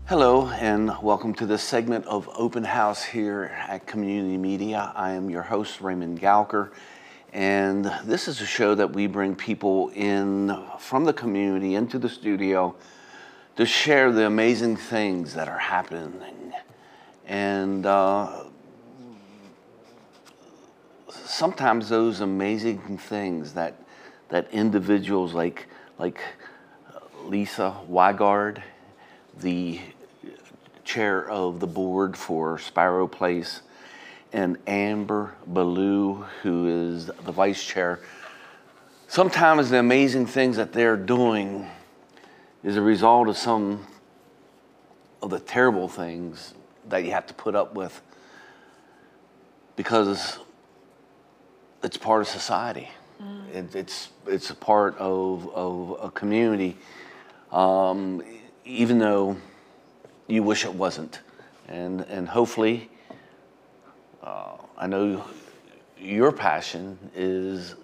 Hello, and welcome to this segment of Open House here at Community Media. I am your host, Raymond Gowker, and this is a show that we bring people in from the community into the studio to share the amazing things that are happening. And sometimes those amazing things that individuals like Lisa Wygard, the chair of the board for Sparrow Place, and Amber Ballou, who is the vice chair. Sometimes the amazing things that they're doing is a result of some of the terrible things that you have to put up with because it's part of society. It's a part of a community, even though you wish it wasn't. And hopefully, I know your passion is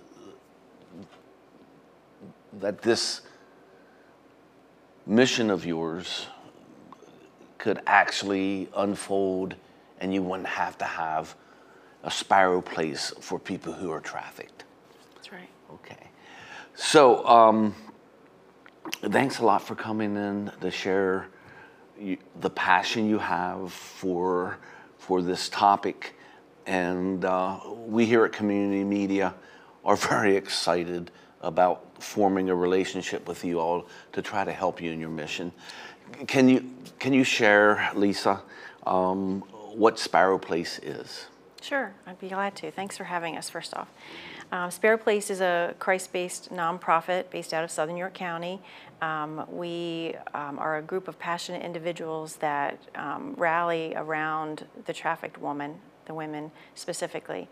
that this mission of yours could actually unfold and you wouldn't have to have a Sparrow Place for people who are trafficked. That's right. Okay. So, thanks a lot for coming in to share the passion you have for this topic, and we here at Community Media are very excited about forming a relationship with you all to try to help you in your mission. Can you share, Lisa, what Sparrow Place is? Sure, I'd be glad to. Thanks for having us, first off. Sparrow Place is a Christ-based nonprofit based out of Southern York County. We are a group of passionate individuals that rally around the trafficked woman, the women specifically.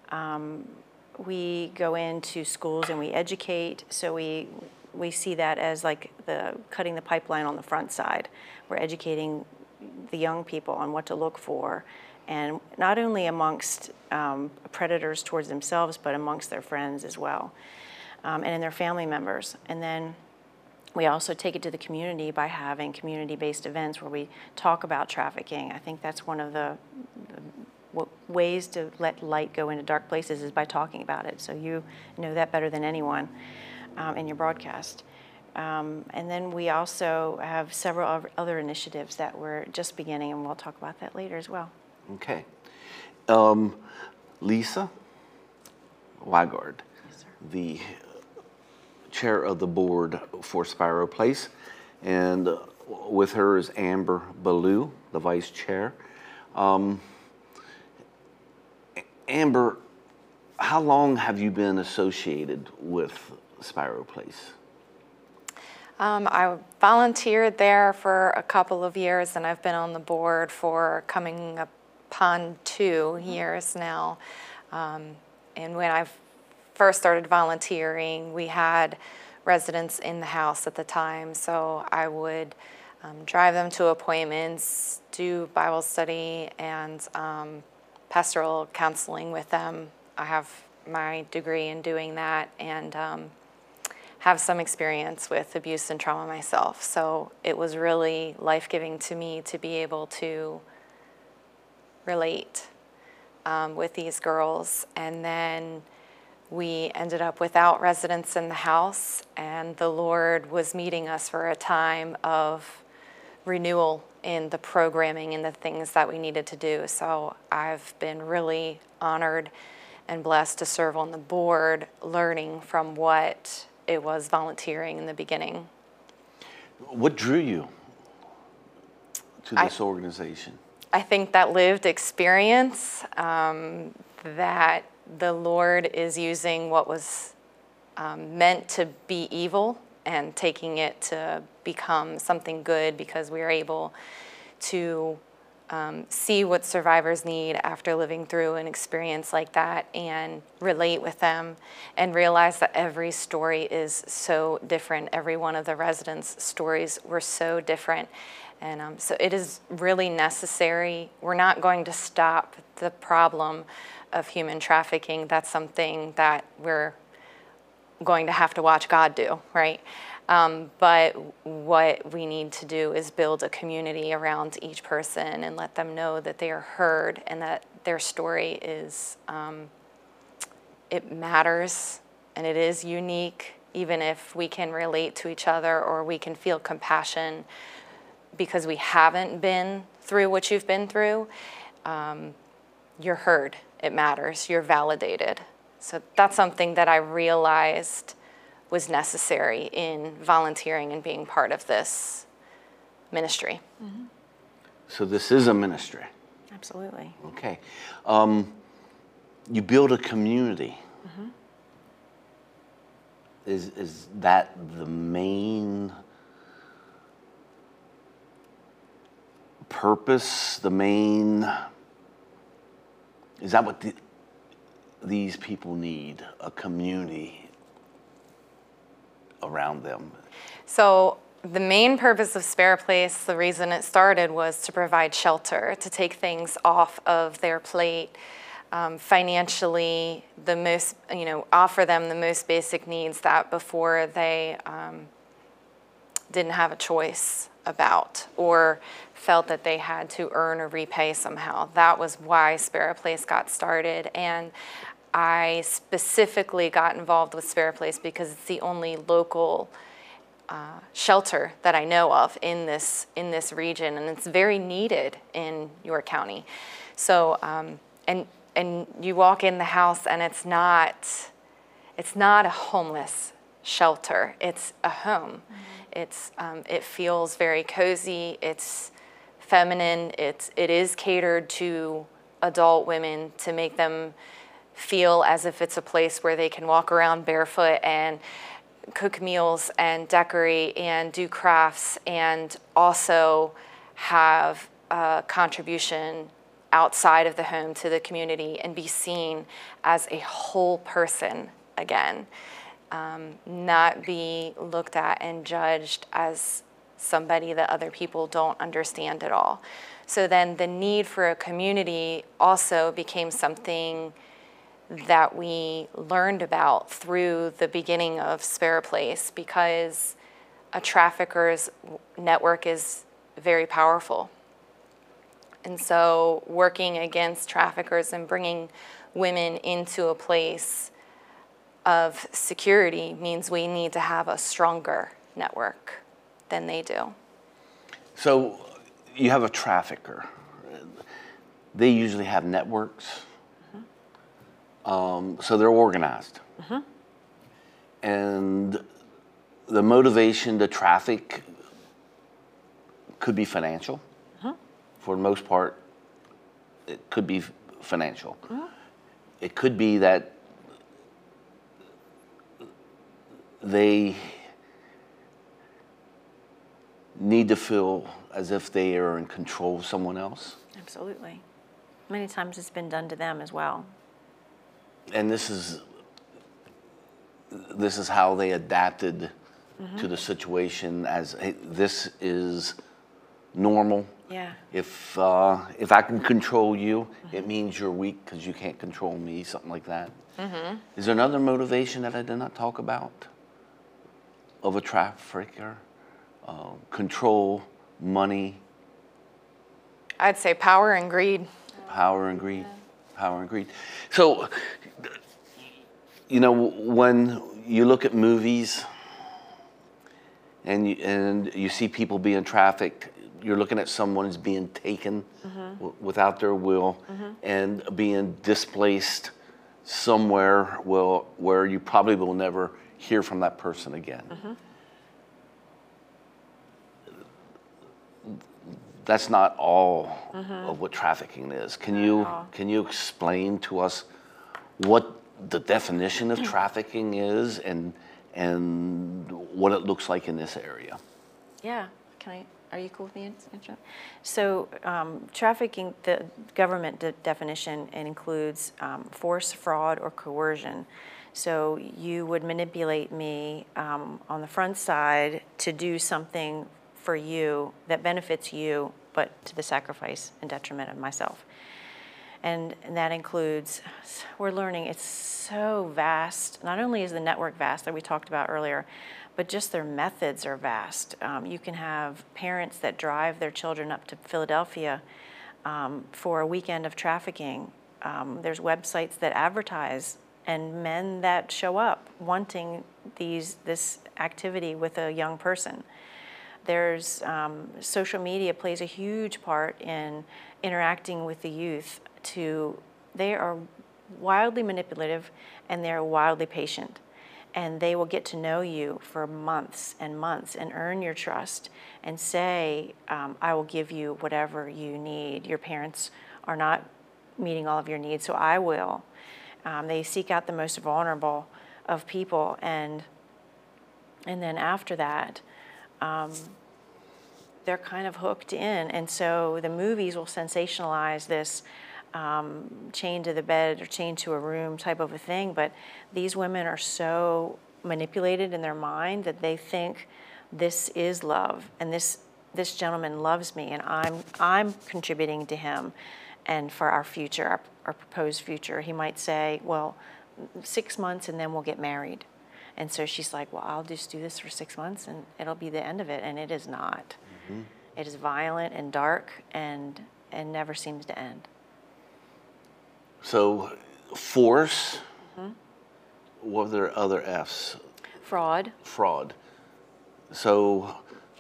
We go into schools and we educate, so we see that as like cutting the pipeline on the front side. We're educating the young people on what to look for, and not only amongst predators towards themselves, but amongst their friends as well, and in their family members. And then we also take it to the community by having community-based events where we talk about trafficking. I think that's one of the ways to let light go into dark places is by talking about it. So you know that better than anyone in your broadcast. And then we also have several other initiatives that we're just beginning, and we'll talk about that later as well. Okay. Lisa Wygard, Yes, sir. the chair of the board for Sparrow Place, and with her is Amber Ballou, the vice chair. Amber, how long have you been associated with Sparrow Place? I volunteered there for a couple of years, and I've been on the board for coming upon 2 years now. And when I first started volunteering, we had residents in the house at the time, so I would drive them to appointments, do Bible study, and pastoral counseling with them. I have my degree in doing that, and have some experience with abuse and trauma myself. So it was really life-giving to me to be able to relate with these girls. And then we ended up without residents in the house, and the Lord was meeting us for a time of renewal in the programming and the things that we needed to do. So I've been really honored and blessed to serve on the board, learning from what it was volunteering in the beginning. What drew you to this organization? I think that lived experience, that the Lord is using what was meant to be evil and taking it to become something good, because we are able to see what survivors need after living through an experience like that and relate with them and realize that every story is so different. Every one of the residents' stories were so different. And so it is really necessary. We're not going to stop the problem of human trafficking. That's something that we're going to have to watch God do, right? But what we need to do is build a community around each person and let them know that they are heard and that their story is, it matters and it is unique, even if we can relate to each other or we can feel compassion because we haven't been through what you've been through. You're heard, it matters, you're validated. So that's something that I realized was necessary in volunteering and being part of this ministry. So this is a ministry. Absolutely. Okay. You build a community. Is that the main purpose, is that what these people need, a community around them? So the main purpose of Spare a Place, the reason it started, was to provide shelter, to take things off of their plate, financially, offer them the most basic needs that before they didn't have a choice about or felt that they had to earn or repay somehow. That was why Spare a Place got started. And I specifically got involved with Spare a Place because it's the only local shelter that I know of in this region, and it's very needed in York County. So, and you walk in the house, and it's not a homeless shelter. It's a home. It feels very cozy. It's feminine. It is catered to adult women to make them feel as if it's a place where they can walk around barefoot and cook meals and decorate and do crafts and also have a contribution outside of the home to the community and be seen as a whole person again, not be looked at and judged as somebody that other people don't understand at all. So then the need for a community also became something that we learned about through the beginning of Spare a Place, because a trafficker's network is very powerful. And so working against traffickers and bringing women into a place of security means we need to have a stronger network than they do. So you have a trafficker. They usually have networks. So they're organized. And the motivation to traffic could be financial. For the most part, it could be financial. It could be that they need to feel as if they are in control of someone else. Absolutely. Many times it's been done to them as well. And this is how they adapted to the situation as, hey, this is normal. Yeah. If I can control you, it means you're weak because you can't control me, something like that. Is there another motivation that I did not talk about of a trafficker? Control, money. I'd say power and greed. Power and greed. Power and greed. So, when you look at movies and you see people being trafficked, you're looking at someone who's being taken without their will and being displaced somewhere where you probably will never hear from that person again. That's not all of what trafficking is. Can you explain to us what the definition of trafficking is and what it looks like in this area? Yeah. Are you cool with me? So trafficking, the government definition, it includes force, fraud, or coercion. So you would manipulate me on the front side to do something for you that benefits you, but to the sacrifice and detriment of myself. And that includes, we're learning it's so vast. Not only is the network vast that we talked about earlier, but just their methods are vast. You can have parents that drive their children up to Philadelphia for a weekend of trafficking. There's websites that advertise, and men that show up wanting this activity with a young person. There's social media plays a huge part in interacting with the youth. They are wildly manipulative, and they're wildly patient, and they will get to know you for months and months and earn your trust and say, I will give you whatever you need. Your parents are not meeting all of your needs, so I will. They seek out the most vulnerable of people, and then after that, they're kind of hooked in. And so the movies will sensationalize this chained to the bed or chained to a room type of a thing, but these women are so manipulated in their mind that they think this is love, and this gentleman loves me, and I'm contributing to him and for our future, our proposed future. He might say, well, 6 months and then we'll get married. And so she's like, well, I'll just do this for 6 months and it'll be the end of it. And it is not. Mm-hmm. It is violent and dark and never seems to end. So force, what are there other F's? Fraud. Fraud. So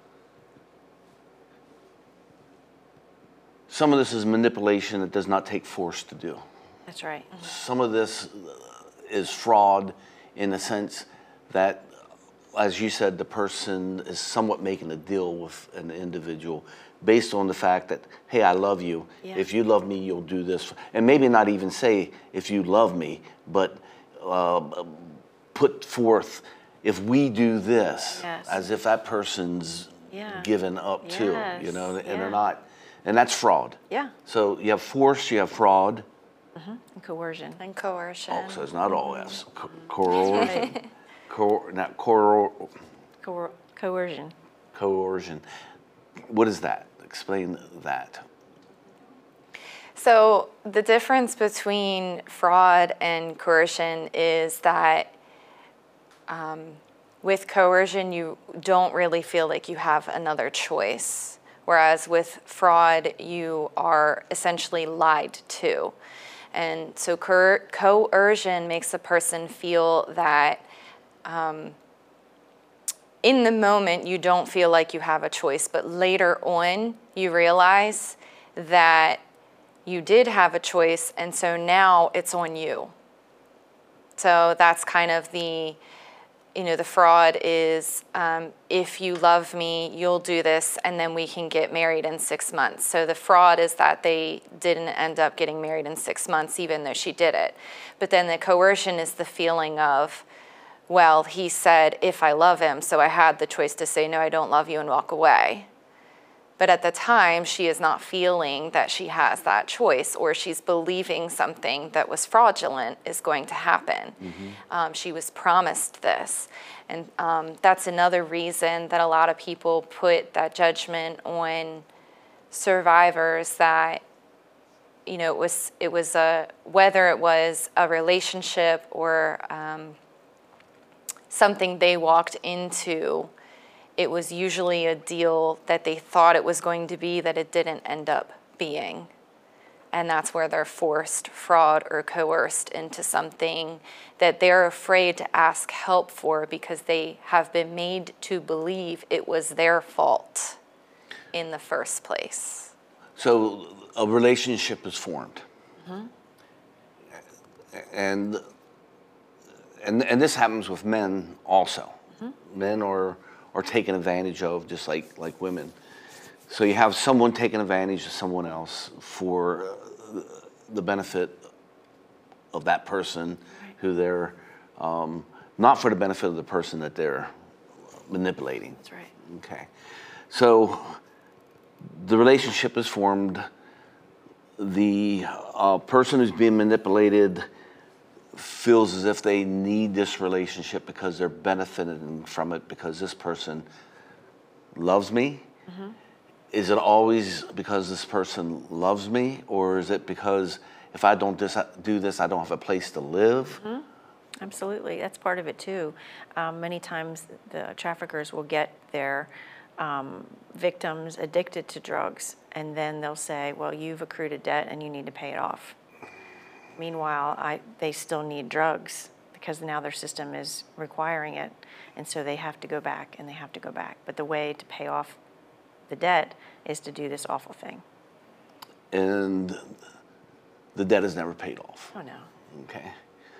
some of this is manipulation that does not take force to do. That's right. Some of this is fraud in the sense that, as you said, the person is somewhat making a deal with an individual based on the fact that, hey, I love you. Yeah. If you love me, you'll do this. And maybe not even say, if you love me, but put forth, if we do this, yes. as if that person's given up too, you know, and they're not. And that's fraud. Yeah. So you have force, you have fraud. And coercion. And coercion. Oh, so it's not all F's. Right. Coercion. Coercion. What is that? Explain that. So the difference between fraud and coercion is that with coercion, you don't really feel like you have another choice. Whereas with fraud, you are essentially lied to. And so coercion makes a person feel that in the moment you don't feel like you have a choice, but later on you realize that you did have a choice, and so now it's on you. So that's kind of the fraud is, if you love me, you'll do this, and then we can get married in 6 months. So the fraud is that they didn't end up getting married in 6 months, even though she did it. But then the coercion is the feeling of, well, he said, if I love him, so I had the choice to say, no, I don't love you, and walk away. But at the time, she is not feeling that she has that choice, or she's believing something that was fraudulent is going to happen. Mm-hmm. She was promised this. And that's another reason that a lot of people put that judgment on survivors, that, it was whether it was a relationship or something they walked into, it was usually a deal that they thought it was going to be that it didn't end up being. And that's where they're forced, fraud, or coerced into something that they're afraid to ask help for because they have been made to believe it was their fault in the first place. So a relationship is formed. Mm-hmm. And this happens with men also. Mm-hmm. Men are taken advantage of just like women. So you have someone taking advantage of someone else for the benefit of that person, right, who they're, not for the benefit of the person that they're manipulating. That's right. Okay. So the relationship is formed. The person who's being manipulated feels as if they need this relationship because they're benefiting from it because this person loves me. Mm-hmm. Is it always because this person loves me, or is it because if I don't do this, I don't have a place to live. Absolutely, that's part of it too. Many times the traffickers will get their victims addicted to drugs, and then they'll say, well, you've accrued a debt and you need to pay it off. Meanwhile, they still need drugs because now their system is requiring it, and so they have to go back and they have to go back. But the way to pay off the debt is to do this awful thing. And the debt is never paid off. Oh, no. Okay.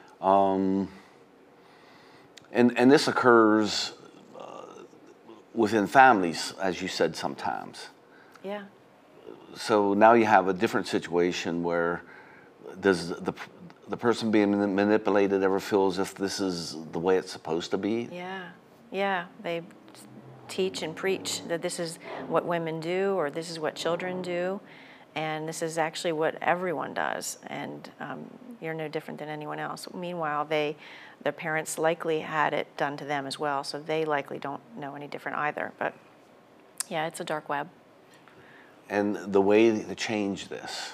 And this occurs within families, as you said, sometimes. Yeah. So now you have a different situation where does the person being manipulated ever feel as if this is the way it's supposed to be? Yeah. Yeah. They teach and preach that this is what women do or this is what children do. And this is actually what everyone does, and you're no different than anyone else. Meanwhile, their parents likely had it done to them as well, so they likely don't know any different either. But yeah, it's a dark web. And the way to change this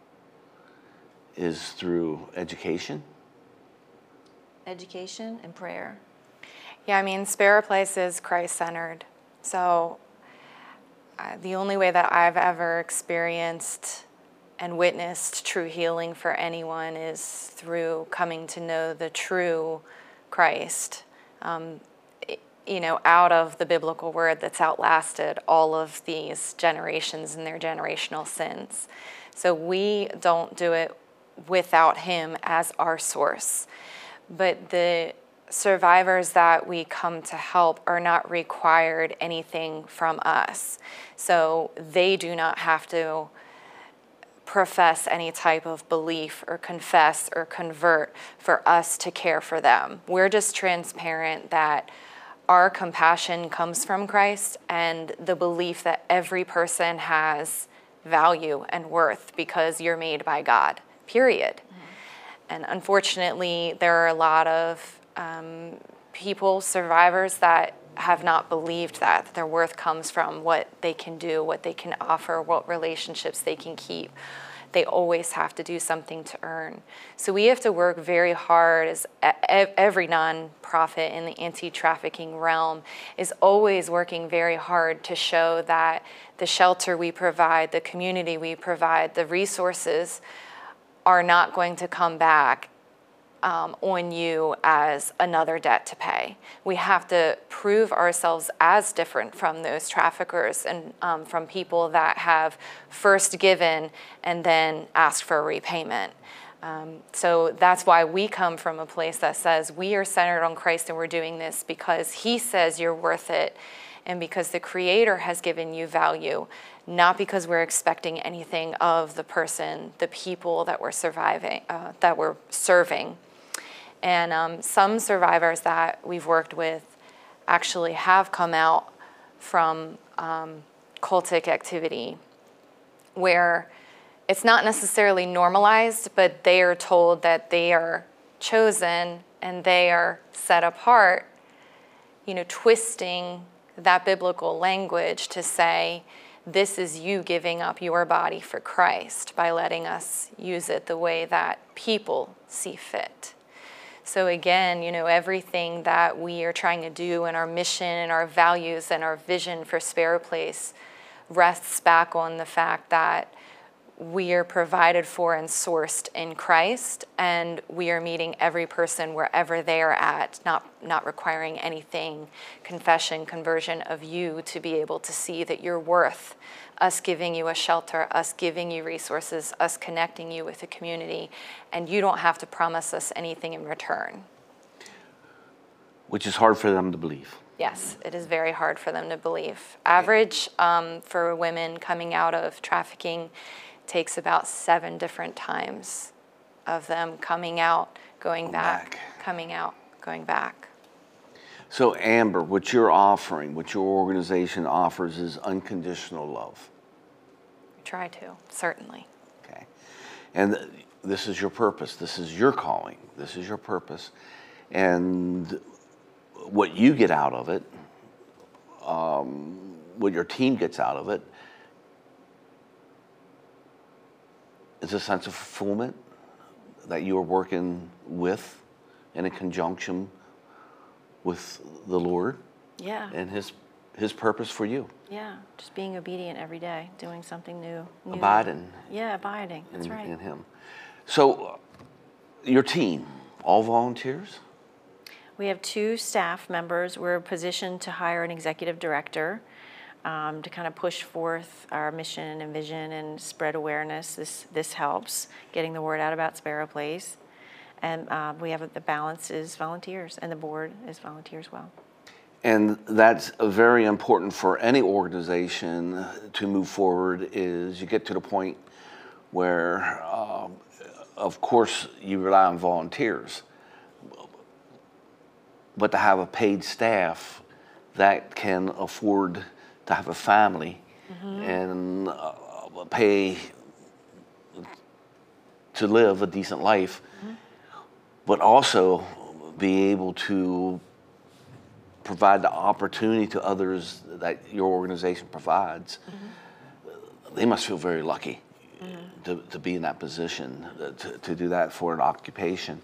is through education? Education and prayer. Yeah, I mean, Spare a Place is Christ-centered. So the only way that I've ever experienced and witnessed true healing for anyone is through coming to know the true Christ, out of the biblical word that's outlasted all of these generations and their generational sins. So we don't do it without him as our source. But the survivors that we come to help are not required anything from us. So they do not have to profess any type of belief or confess or convert for us to care for them. We're just transparent that our compassion comes from Christ and the belief that every person has value and worth because you're made by God, period. And unfortunately, there are a lot of people, survivors, that have not believed that their worth comes from what they can do, what they can offer, what relationships they can keep. They always have to do something to earn. So we have to work very hard, as every nonprofit in the anti-trafficking realm is always working very hard to show that the shelter we provide, the community we provide, the resources are not going to come back on you as another debt to pay. We have to prove ourselves as different from those traffickers and from people that have first given and then asked for a repayment. So that's why we come from a place that says we are centered on Christ and we're doing this because he says you're worth it and because the Creator has given you value, not because we're expecting anything of the person, the people that we're serving. And some survivors that we've worked with actually have come out from cultic activity where it's not necessarily normalized, but they are told that they are chosen and they are set apart, twisting that biblical language to say, this is you giving up your body for Christ by letting us use it the way that people see fit. So again, everything that we are trying to do and our mission and our values and our vision for Spare a Place rests back on the fact that we are provided for and sourced in Christ, and we are meeting every person wherever they are at, not requiring anything, confession, conversion of you to be able to see that you're worth us giving you a shelter, us giving you resources, us connecting you with a community, and you don't have to promise us anything in return. Which is hard for them to believe. Yes, it is very hard for them to believe. Average for women coming out of trafficking takes about 7 different times of them coming out, going back, coming out, going back. So Amber, what you're offering, what your organization offers is unconditional love. Try to, certainly. Okay. And this is your purpose. This is your calling. This is your purpose. And what you get out of it, what your team gets out of it, is a sense of fulfillment, that you are working with and in conjunction with the Lord Yeah. and his purpose for you. Yeah. Just being obedient every day, doing something new. Abiding Yeah, abiding. That's right. in him. So your team, all volunteers? We have 2 staff members. We're positioned to hire an executive director to kind of push forth our mission and vision and spread awareness. This helps getting the word out about Sparrow Place. And we have the balance is volunteers, and the board is volunteer as well. And that's very important for any organization to move forward, is you get to the point where, of course, you rely on volunteers, but to have a paid staff that can afford to have a family and pay to live a decent life, but also be able to provide the opportunity to others that your organization provides. They must feel very lucky to be in that position, to do that for an occupation.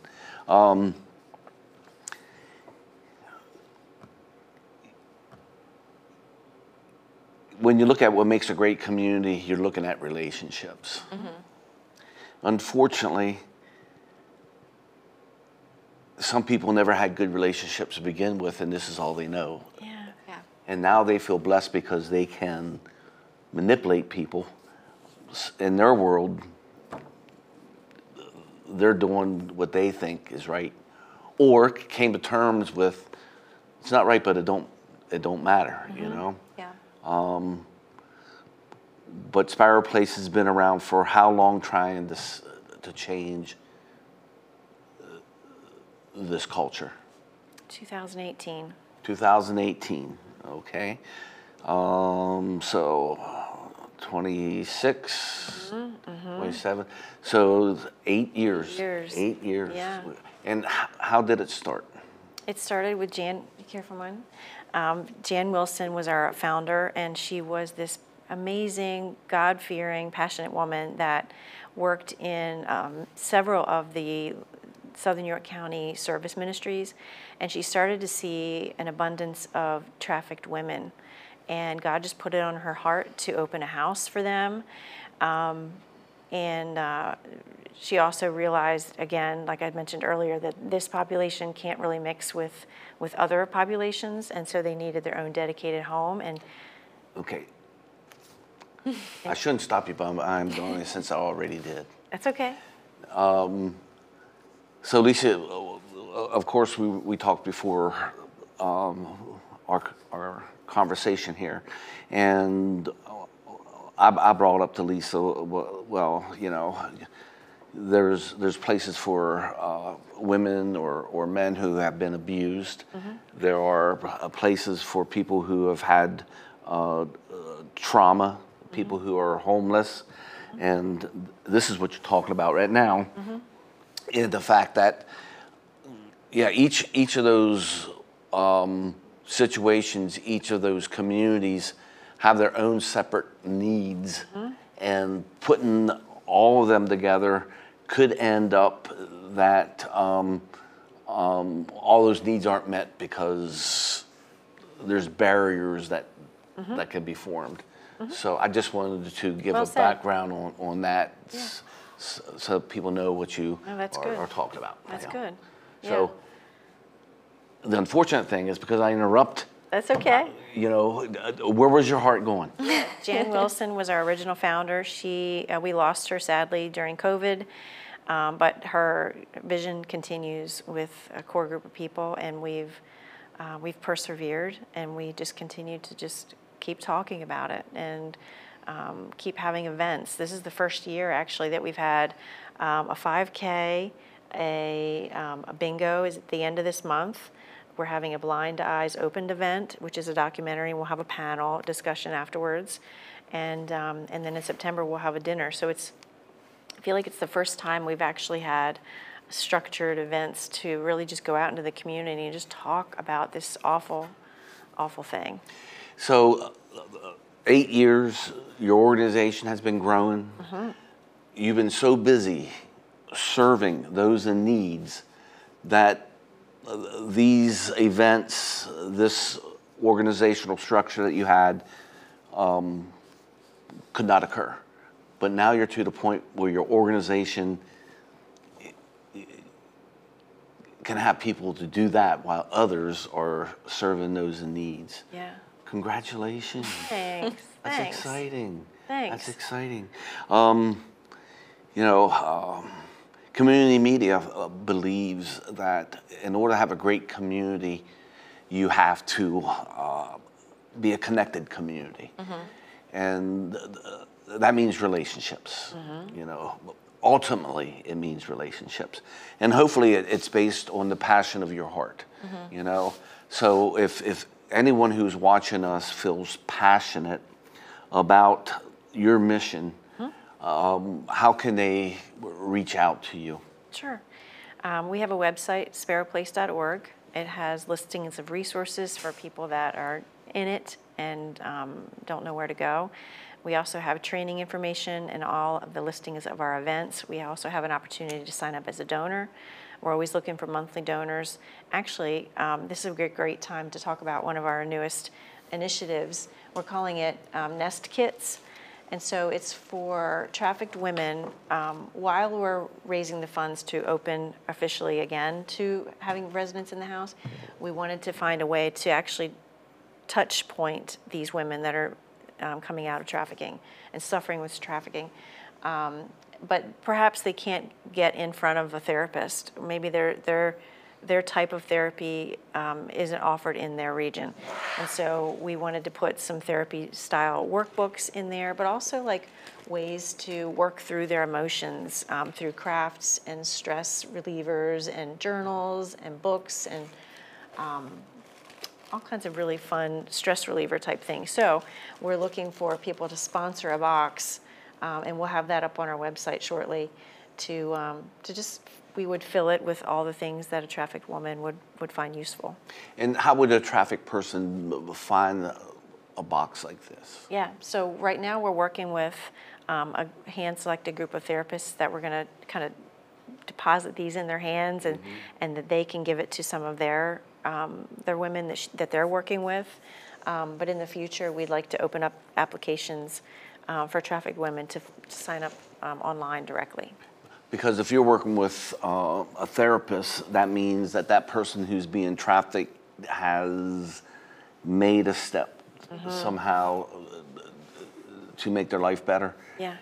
When you look at what makes a great community, you're looking at relationships. Unfortunately, some people never had good relationships to begin with, and this is all they know. Yeah. Yeah. And now they feel blessed because they can manipulate people. In their world, they're doing what they think is right, or came to terms with it's not right, but it don't matter, you know. Yeah. But Sparrow Place has been around for how long, trying to change this culture? 2018. 2018, okay. So 26, 27, so 8 years. 8 years. Yeah. And how did it start? It started with Jan, be careful, one. Jan Wilson was our founder, and she was this amazing, God-fearing, passionate woman that worked in several of the Southern York County service ministries, and she started to see an abundance of trafficked women, and God just put it on her heart to open a house for them. She also realized, again, like I mentioned earlier, that this population can't really mix with other populations, and so they needed their own dedicated home. And Okay. I shouldn't stop you, but I'm going since I already did. that's okay. So Lisa, of course, we talked before our conversation here, and I brought up to Lisa, well, you know, there's places for women or men who have been abused. There are places for people who have had trauma, people who are homeless, and this is what you're talking about right now. In the fact that, yeah, each of those situations, each of those communities have their own separate needs, and putting all of them together could end up that all those needs aren't met because there's barriers that can be formed. So I just wanted to give Well a said. background on that. So people know what you that's good. are talking about. That's Yeah. good. So the unfortunate thing is, because I interrupt, That's okay. you know, where was your heart going? Jan Wilson was our original founder. We lost her sadly during COVID, but her vision continues with a core group of people, and we've persevered, and we just continue to just keep talking about it and keep having events. This is the first year actually that we've had a 5K, a bingo is at the end of this month. We're having a Blind Eyes Opened event, which is a documentary. We'll have a panel discussion afterwards, and then in September we'll have a dinner. So I feel like it's the first time we've actually had structured events to really just go out into the community and just talk about this awful, awful thing. So 8 years, your organization has been growing. You've been so busy serving those in needs, that these events, this organizational structure that you had, could not occur. But now you're to the point where your organization can have people to do that while others are serving those in needs. Yeah. Congratulations. Thanks. That's Thanks. exciting. Thanks. That's exciting. Community media believes that in order to have a great community, you have to be a connected community. And that means relationships. Ultimately, it means relationships. And hopefully it's based on the passion of your heart, So if anyone who's watching us feels passionate about your mission, how can they reach out to you? Sure. We have a website, sparrowplace.org. It has listings of resources for people that are in it and don't know where to go. We also have training information and all of the listings of our events. We also have an opportunity to sign up as a donor. We're always looking for monthly donors. Actually, this is a great time to talk about one of our newest initiatives. We're calling it Nest Kits. And so it's for trafficked women. While we're raising the funds to open officially again to having residents in the house, we wanted to find a way to actually touch point these women that are coming out of trafficking and suffering with trafficking. But perhaps they can't get in front of a therapist. Maybe their type of therapy isn't offered in their region. And so we wanted to put some therapy style workbooks in there, but also like ways to work through their emotions through crafts and stress relievers and journals and books and all kinds of really fun stress reliever type things. So we're looking for people to sponsor a box, and we'll have that up on our website shortly to just, we would fill it with all the things that a trafficked woman would find useful. And how would a trafficked person find a box like this? Yeah, so right now we're working with a hand-selected group of therapists that we're going to kind of deposit these in their hands and that they can give it to some of their women that they're working with. But in the future, we'd like to open up applications for trafficked women to sign up online directly. Because if you're working with a therapist, that means that person who's being trafficked has made a step somehow to make their life better. Yeah.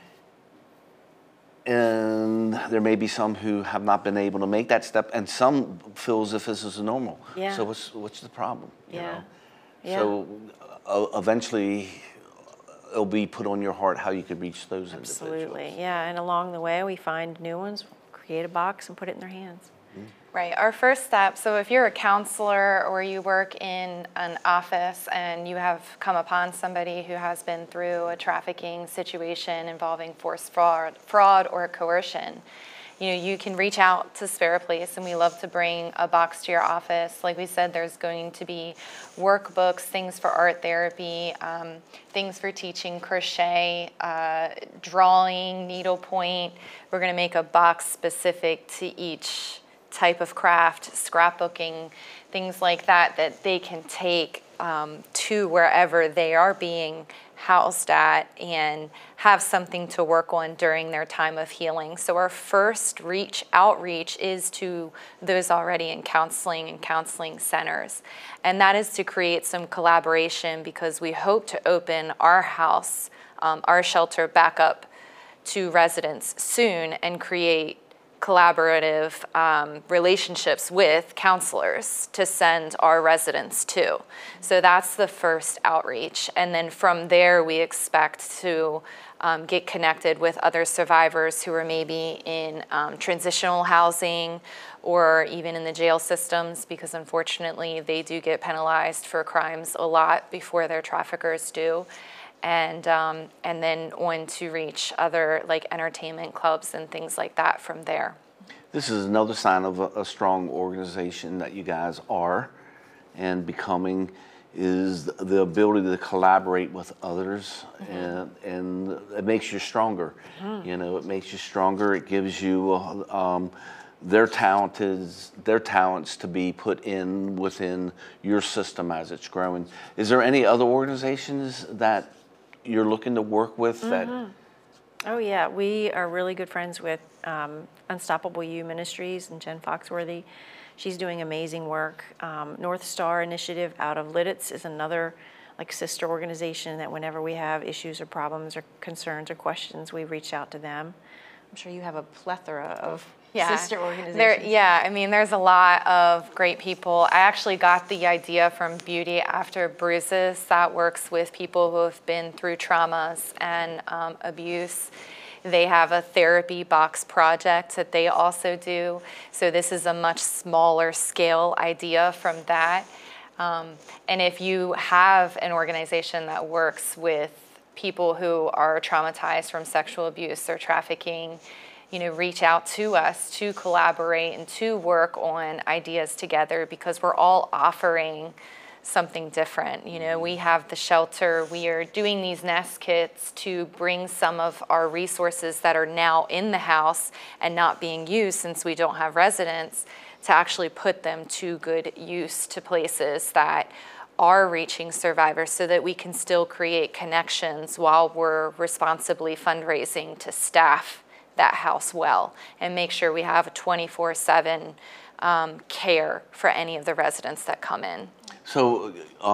And there may be some who have not been able to make that step, and some feel as if this is normal. Yeah. So what's the problem? Yeah. Yeah. So eventually it'll be put on your heart how you could reach those individuals. Absolutely, yeah, and along the way, we find new ones, create a box and put it in their hands. Right, our first step, so if you're a counselor or you work in an office and you have come upon somebody who has been through a trafficking situation involving forced fraud or coercion, you can reach out to Sparrow Place, and we love to bring a box to your office. Like we said, there's going to be workbooks, things for art therapy, things for teaching crochet, drawing, needlepoint. We're going to make a box specific to each type of craft, scrapbooking, things like that they can take to wherever they are being housed at and have something to work on during their time of healing. So our first outreach is to those already in counseling and counseling centers. And that is to create some collaboration, because we hope to open our house, our shelter, back up to residents soon and create collaborative relationships with counselors to send our residents to. So that's the first outreach. And then from there, we expect to get connected with other survivors who are maybe in transitional housing or even in the jail systems, because unfortunately they do get penalized for crimes a lot before their traffickers do. And then on to reach other like entertainment clubs and things like that from there. This is another sign of a strong organization that you guys are and becoming. is the ability to collaborate with others, and it makes you stronger. You know, it makes you stronger. It gives you their talents to be put in within your system as it's growing. Is there any other organizations that you're looking to work with that? Oh yeah, we are really good friends with Unstoppable You Ministries and Jen Foxworthy. She's doing amazing work. North Star Initiative out of Lidditz is another like sister organization that whenever we have issues or problems or concerns or questions, we reach out to them. I'm sure you have a plethora of sister organizations. I mean, there's a lot of great people. I actually got the idea from Beauty After Bruises that works with people who have been through traumas and abuse. They have a therapy box project that they also do. So this is a much smaller scale idea from that. And if you have an organization that works with people who are traumatized from sexual abuse or trafficking, you know, reach out to us to collaborate and to work on ideas together, because we're all offering something different. You know, we have the shelter, we are doing these nest kits to bring some of our resources that are now in the house and not being used since we don't have residents, to actually put them to good use to places that are reaching survivors, so that we can still create connections while we're responsibly fundraising to staff that house well and make sure we have a 24/7 care for any of the residents that come in. So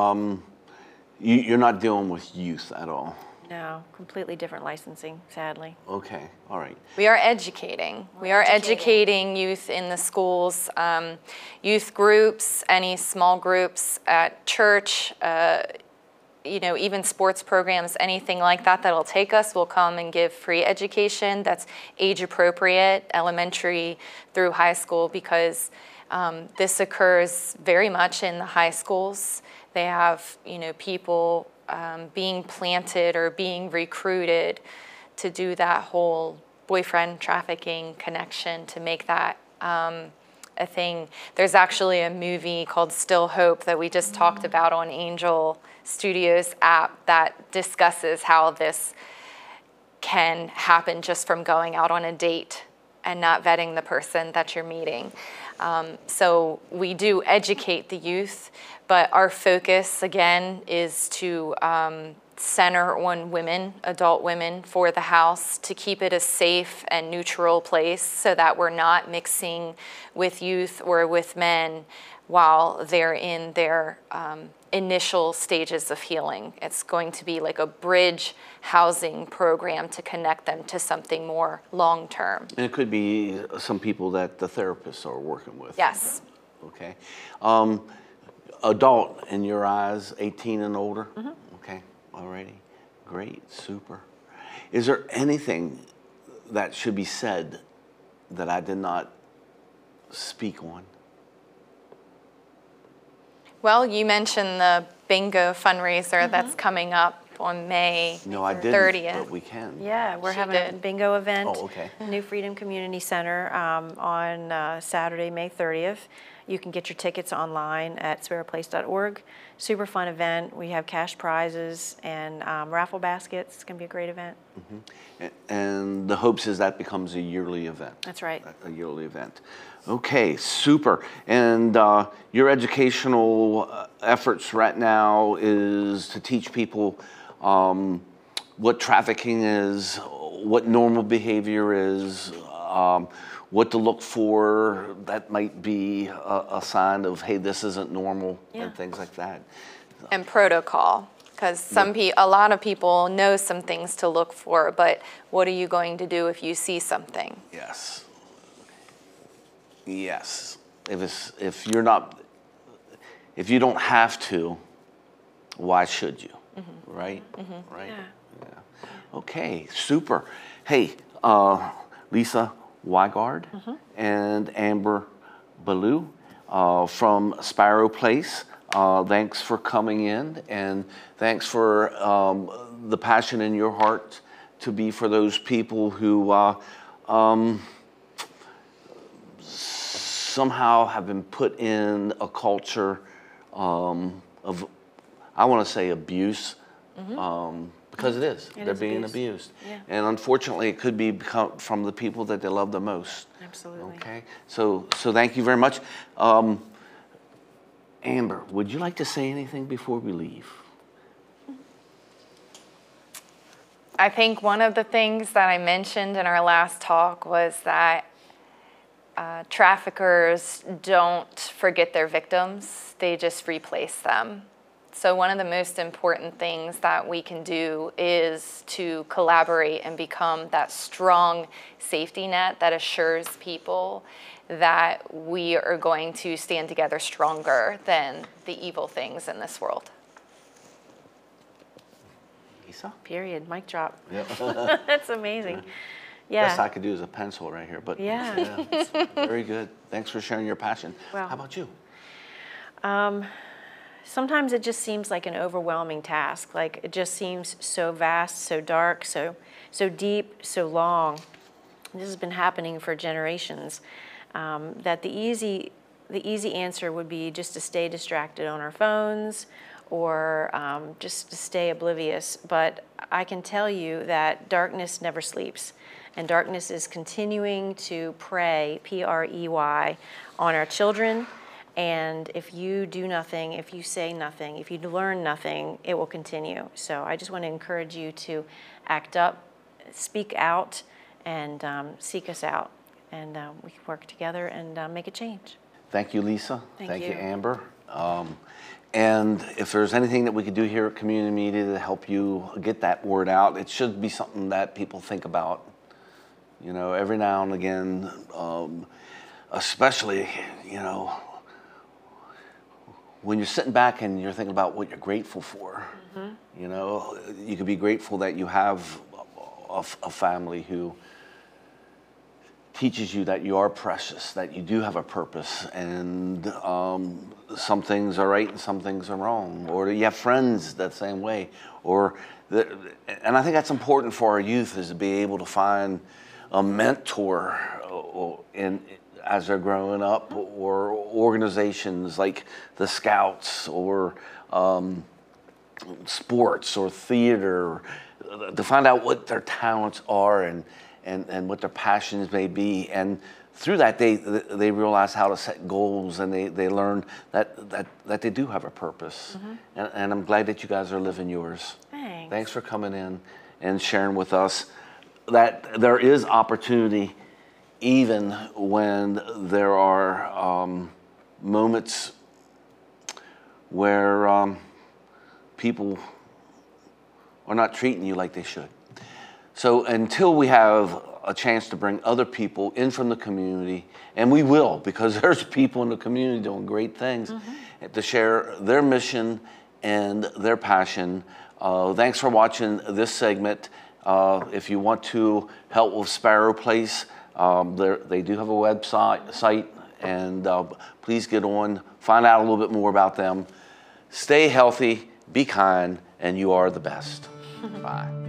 you're not dealing with youth at all? No, completely different licensing, sadly. Okay, all right. We are educating. We are educating youth in the schools, youth groups, any small groups at church, you know, even sports programs, anything like that that'll take us. We'll come and give free education that's age appropriate, elementary through high school, because this occurs very much in the high schools. They have, you know, people being planted or being recruited to do that whole boyfriend trafficking connection, to make that a thing. There's actually a movie called Still Hope that we just talked about on Angel Studios app that discusses how this can happen just from going out on a date and not vetting the person that you're meeting. So we do educate the youth, but our focus, again, is to center on women, adult women, for the house, to keep it a safe and neutral place so that we're not mixing with youth or with men while they're in their initial stages of healing. It's going to be like a bridge housing program to connect them to something more long-term. And it could be some people that the therapists are working with. Yes. Okay. Adult, in your eyes, 18 and older? Okay, alrighty. Great, super. Is there anything that should be said that I did not speak on? Well, you mentioned the bingo fundraiser that's coming up on May 30th. No, I didn't, but we can. Yeah, we're She having a did. bingo event. Oh, okay. New Freedom Community Center on Saturday, May 30th. You can get your tickets online at SparrowPlace.org. Super fun event. We have cash prizes and raffle baskets. It's going to be a great event. And the hopes is that becomes a yearly event. That's right. A yearly event. Okay, super. And your educational efforts right now is to teach people what trafficking is, what normal behavior is, what to look for that might be a sign of, hey, this isn't normal, and things like that. And protocol, because a lot of people know some things to look for, but what are you going to do if you see something? Yes. Yes. If you're not, if you don't have to, why should you? Right? Right? Yeah. Okay, super. Hey, Lisa Wygard and Amber Ballou from Sparrow Place. Thanks for coming in, and thanks for the passion in your heart to be for those people who somehow have been put in a culture of I want to say abuse, because it is. It They're is being abuse. abused. Yeah. And unfortunately, it could be from the people that they love the most. Absolutely. Okay, so thank you very much. Amber, would you like to say anything before we leave? I think one of the things that I mentioned in our last talk was that traffickers don't forget their victims, they just replace them. So one of the most important things that we can do is to collaborate and become that strong safety net that assures people that we are going to stand together stronger than the evil things in this world. Lisa? Period. Mic drop. Yeah. That's amazing. Best I Yeah. could do is a pencil right here, but Yeah. it's very good. Thanks for sharing your passion. Well, how about you? Sometimes it just seems like an overwhelming task. Like it just seems so vast, so dark, so deep, so long. This has been happening for generations. That the easy answer would be just to stay distracted on our phones, or just to stay oblivious. But I can tell you that darkness never sleeps, and darkness is continuing to prey, P-R-E-Y, on our children. And if you do nothing, if you say nothing, if you learn nothing, it will continue. So I just want to encourage you to act up, speak out, and seek us out. And we can work together and make a change. Thank you, Lisa. Thank you, you. Amber. And if there's anything that we could do here at Community Media to help you get that word out, it should be something that people think about. You know, every now and again, especially, you know, when you're sitting back and you're thinking about what you're grateful for. You know, you could be grateful that you have a family who teaches you that you are precious, that you do have a purpose, and some things are right and some things are wrong, or you have friends that same way, and I think that's important for our youth, is to be able to find a mentor as they're growing up, or organizations like the Scouts, or sports or theater, to find out what their talents are and what their passions may be. And through that, they realize how to set goals, and they learn that they do have a purpose. And I'm glad that you guys are living yours. Thanks. Thanks for coming in and sharing with us that there is opportunity even when there are moments where people are not treating you like they should. So until we have a chance to bring other people in from the community, and we will, because there's people in the community doing great things, to share their mission and their passion. Thanks for watching this segment. If you want to help with Sparrow Place, they do have a website, and please get on, find out a little bit more about them. Stay healthy, be kind, and you are the best. Bye.